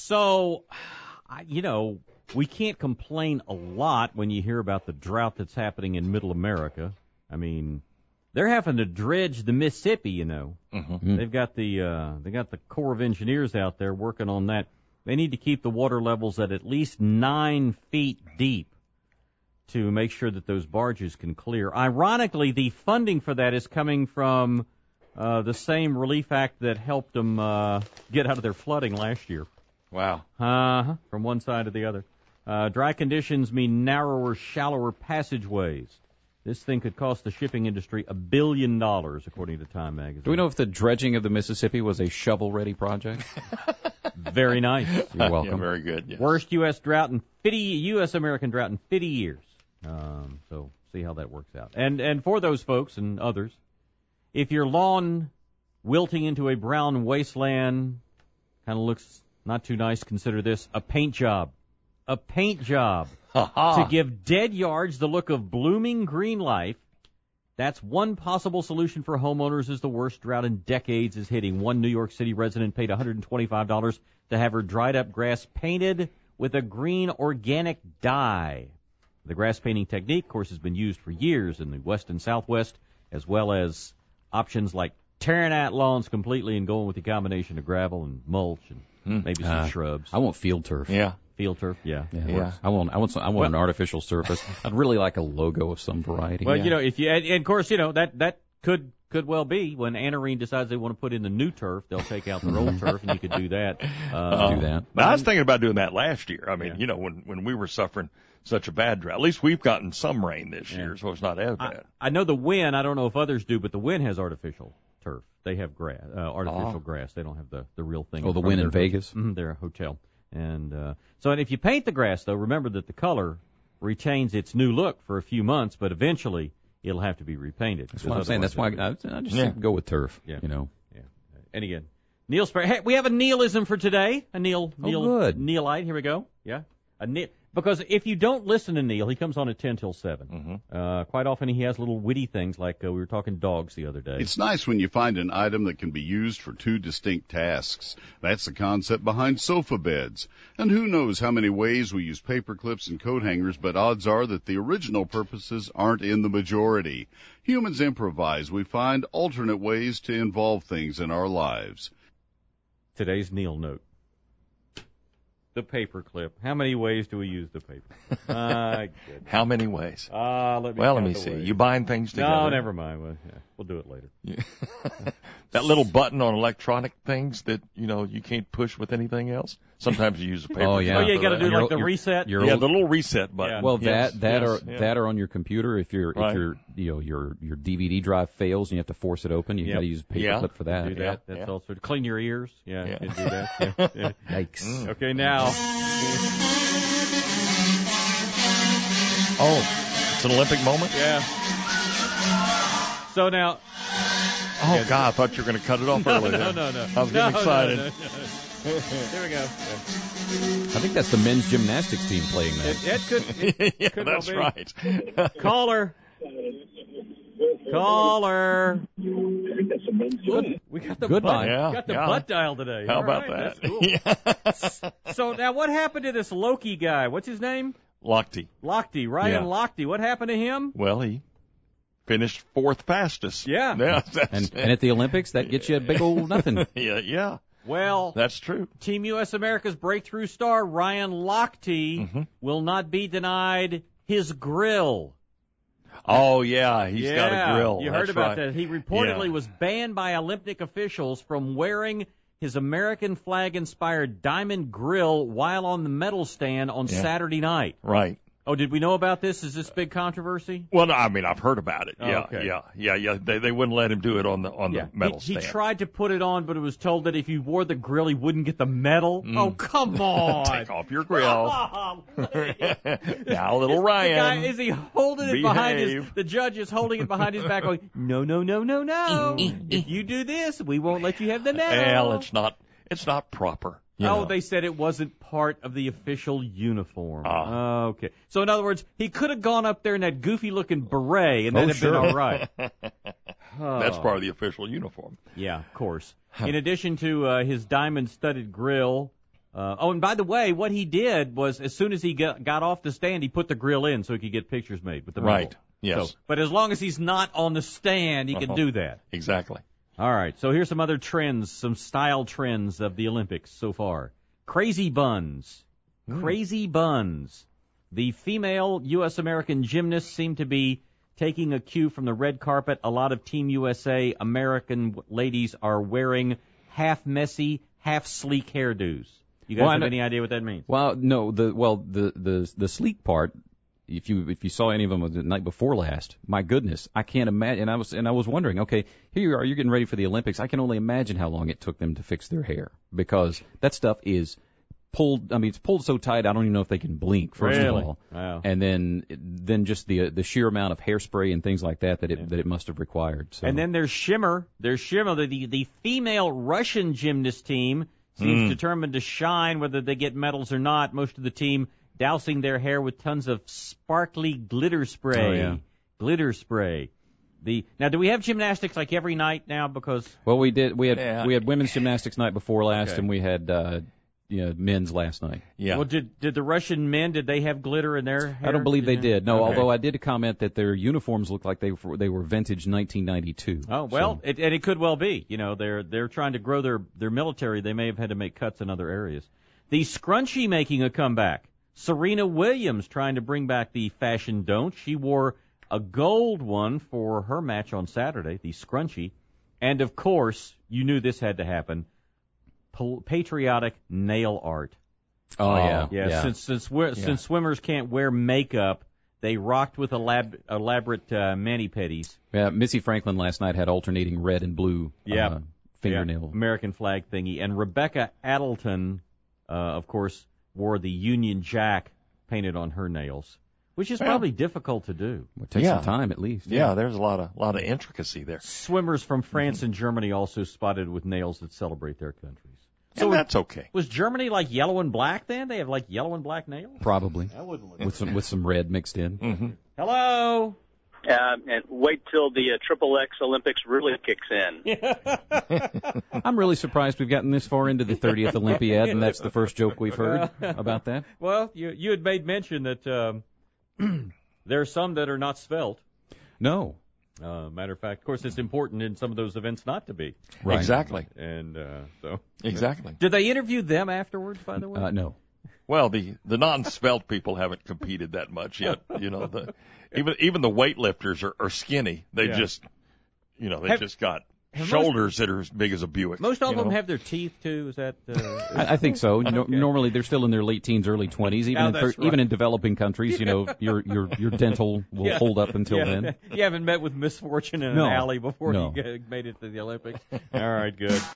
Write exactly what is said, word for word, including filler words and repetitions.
So, I- you know, we can't complain a lot when you hear about the drought that's happening in Middle America. I mean, they're having to dredge the Mississippi, you know. Mm-hmm. They've got the uh, they got the Corps of Engineers out there working on that. They need to keep the water levels at at least nine feet deep to make sure that those barges can clear. Ironically, the funding for that is coming from uh, the same relief act that helped them uh, get out of their flooding last year. Wow. Uh-huh. From one side to the other. Uh, dry conditions mean narrower, shallower passageways. This thing could cost the shipping industry a billion dollars, according to Time magazine. Do we know if the dredging of the Mississippi was a shovel-ready project? Very nice. You're welcome. Yeah, very good. Yes. Worst U S drought in fifty U S American drought in fifty years. Um, so see how that works out. And and for those folks and others, if your lawn wilting into a brown wasteland kind of looks not too nice, consider this a paint job. A paint job to give dead yards the look of blooming green life. That's one possible solution for homeowners as the worst drought in decades is hitting. One New York City resident paid one hundred twenty-five dollars to have her dried-up grass painted with a green organic dye. The grass painting technique, of course, has been used for years in the West and Southwest, as well as options like tearing out lawns completely and going with the combination of gravel and mulch and Mm. maybe some Uh, shrubs. I want field turf. Yeah. Field turf, yeah. Yeah, Yeah. works. I want, I want, some, I want Well- an artificial surface. I'd really like a logo of some variety. Well, Yeah. you know, if you and, and of course, you know that that could could well be when Anarene decides they want to put in the new turf, they'll take out their old turf, and you could do that. Uh, do that. But I was thinking about doing that last year. I mean, Yeah. you know, when when we were suffering such a bad drought. At least we've gotten some rain this year, so it's not as I, bad. I know the Wynn. I don't know if others do, but the Wynn has artificial turf. They have grass, uh, artificial Oh. grass. They don't have the the real thing. Oh, the from Wynn their in Vegas? Mm, their hotel. And uh, so, and if you paint the grass, though, remember that the color retains its new look for a few months, but eventually it'll have to be repainted. That's what I'm saying. That's why I, I just Yeah. go with turf. Yeah. You know. Yeah. And again, Neil Sperry. Hey, we have a Neelism for today. A Neil, Oh, Neil, good. Neilite. Here we go. Yeah. A Neil. Because if you don't listen to Neil, he comes on at ten till seven. Mm-hmm. Uh, quite often he has little witty things like uh, we were talking dogs the other day. It's nice when you find an item that can be used for two distinct tasks. That's the concept behind sofa beds. And who knows how many ways we use paper clips and coat hangers, but odds are that the original purposes aren't in the majority. Humans improvise. We find alternate ways to involve things in our lives. Today's Neil note. The paper clip. How many ways do we use the paper? Uh, good. How many ways? Uh, let me Well, let count me the see. ways. You bind things together. No, never mind. Well, yeah, we'll do it later. That little button on electronic things that, you know, you can't push with anything else. Sometimes you use a paper. Oh, yeah. Oh, yeah, you for got to that. do Your- like the your- reset. your Yeah, old- the little reset button. Yeah. Well, Yes, that that yes, or yeah. that or on your computer, if your Right. if your you know your your D V D drive fails and you have to force it open, you Yep. got to use a paper Yeah. clip for that. do that. Yeah, That's yeah. also to clean your ears. Yeah, Yeah. you can do that. Yeah, yeah. Yikes! Okay, now. Oh, it's an Olympic moment? Yeah. So now. Oh, God, I thought you were going to cut it off No, early. no, there. no, no. I was getting No, excited. no, no, no. There we go. I think that's the men's gymnastics team playing that. It, it could. It Yeah, could that's well be. right. Caller. Caller. Ooh, we got the Goodbye. butt, Yeah, got the yeah. butt dial today. How All about right, that? that's cool. So now, what happened to this Loki guy? What's his name? Lochte. Lochte, Ryan Yeah. Lochte. What happened to him? Well, he finished fourth fastest. Yeah. Yeah, that's, And and at the Olympics, that gets you a big old nothing. yeah, yeah, Well, that's true. Team U S America's breakthrough star Ryan Lochte Mhm. will not be denied his grill. Oh, yeah, he's yeah, got a grill. You That's heard about right. that. He reportedly Yeah. was banned by Olympic officials from wearing his American flag-inspired diamond grill while on the medal stand on Yeah. Saturday night. Right. Oh, did we know about this? Is this big controversy? Well, no, I mean, I've heard about it. Oh, Yeah, okay. yeah, yeah, yeah. They they wouldn't let him do it on the on Yeah. the medal he, stand. he tried to put it on, but it was told that if you wore the grill, he wouldn't get the medal. Oh, come on. Take off your grill. Now, little The Ryan. guy, is he holding it behind his, behave. the judge is holding it behind his back going, no, no, no, no, no. If you do this, we won't let you have the medal. Well, it's not it's not proper. you Oh, know. they said it wasn't part of the official uniform. Ah. Okay. So, in other words, he could have gone up there in that goofy-looking beret, and Oh, that'd have sure. been all right. That's Oh. part of the official uniform. Yeah, of course. In addition to uh, his diamond-studded grill, Uh, oh, and by the way, what he did was as soon as he got, got off the stand, he put the grill in so he could get pictures made with the medal. Right. Yes. So, but as long as he's not on the stand, he Uh-huh. can do that. Exactly. All right. So here's some other trends, some style trends of the Olympics so far. Crazy buns. Mm. Crazy buns. The female U S American gymnasts seem to be taking a cue from the red carpet. A lot of Team U S A American ladies are wearing half messy, half sleek hairdos. You guys Well, I have know- any idea what that means? Well, no, the well the the the sleek part. If you if you saw any of them the night before last, my goodness, I can't imagine. And I was and I was wondering, okay, here you are, you're getting ready for the Olympics. I can only imagine how long it took them to fix their hair because that stuff is pulled. I mean, it's pulled so tight. I don't even know if they can blink. First Really? of all, Wow. and then then just the the sheer amount of hairspray and things like that that it Yeah. that it must have required. So. And then there's Shimmer. There's Shimmer. The, the, the female Russian gymnast team seems Mm. determined to shine whether they get medals or not. Most of the team dousing their hair with tons of sparkly glitter spray. Oh, yeah. Glitter spray. The Now, do we have gymnastics like every night now? Because well, we did. We had Yeah. we had women's gymnastics night before last, Okay. and we had uh, you know, men's last night. Yeah. well, did did the Russian men, did they have glitter in their hair? I don't believe they you know? did. No, Okay. although I did comment that their uniforms looked like they were, they were vintage nineteen ninety-two. Oh well, So- it, and it could well be. You know, they're they're trying to grow their their military. They may have had to make cuts in other areas. The scrunchie making a comeback. Serena Williams trying to bring back the fashion don't. She wore a gold one for her match on Saturday, the scrunchie, and of course, you knew this had to happen. Pol- patriotic nail art. oh yeah, Yeah, since since we're, Yeah. since swimmers can't wear makeup, they rocked with elab- elaborate uh, mani-pedis. yeah. Missy Franklin last night had alternating red and blue Yeah. uh, fingernail. Yeah, American flag thingy. And Rebecca Adelton, uh, of course, wore the Union Jack painted on her nails, which is Well- probably difficult to do. It takes Yeah. some time at least. Yeah, there's a lot of lot of intricacy there. Swimmers from France and Germany also spotted with nails that celebrate their countries. So And that's okay. was Germany like yellow and black then? They have like yellow and black nails? Probably That wouldn't look with some with some red mixed in. Mm-hmm. Hello? Uh, and wait till the uh, Triple X Olympics really kicks in. I'm really surprised we've gotten this far into the thirtieth Olympiad, and that's the first joke we've heard about that. Well, you you had made mention that um, there are some that are not svelte. No, Uh, matter of fact, of course, it's important in some of those events not to be. right? Exactly. And uh, so, Exactly. did they interview them afterwards? By the way, Uh, no. Well, the the non-svelte people haven't competed that much yet. You know, the even even the weightlifters are, are skinny. They Yeah. just, you know, they Have- just got have shoulders that are as big as a Buick. most of you them know? have their teeth too. Is that? Uh, I, I think so. No, Normally, they're still in their late teens, early twenties. Even Oh, in, that's thir- even right. in developing countries, you know, your your your dental will Yeah. hold up until yeah. then. You haven't met with misfortune in No. an alley before No. you get- made it to the Olympics. All right, good.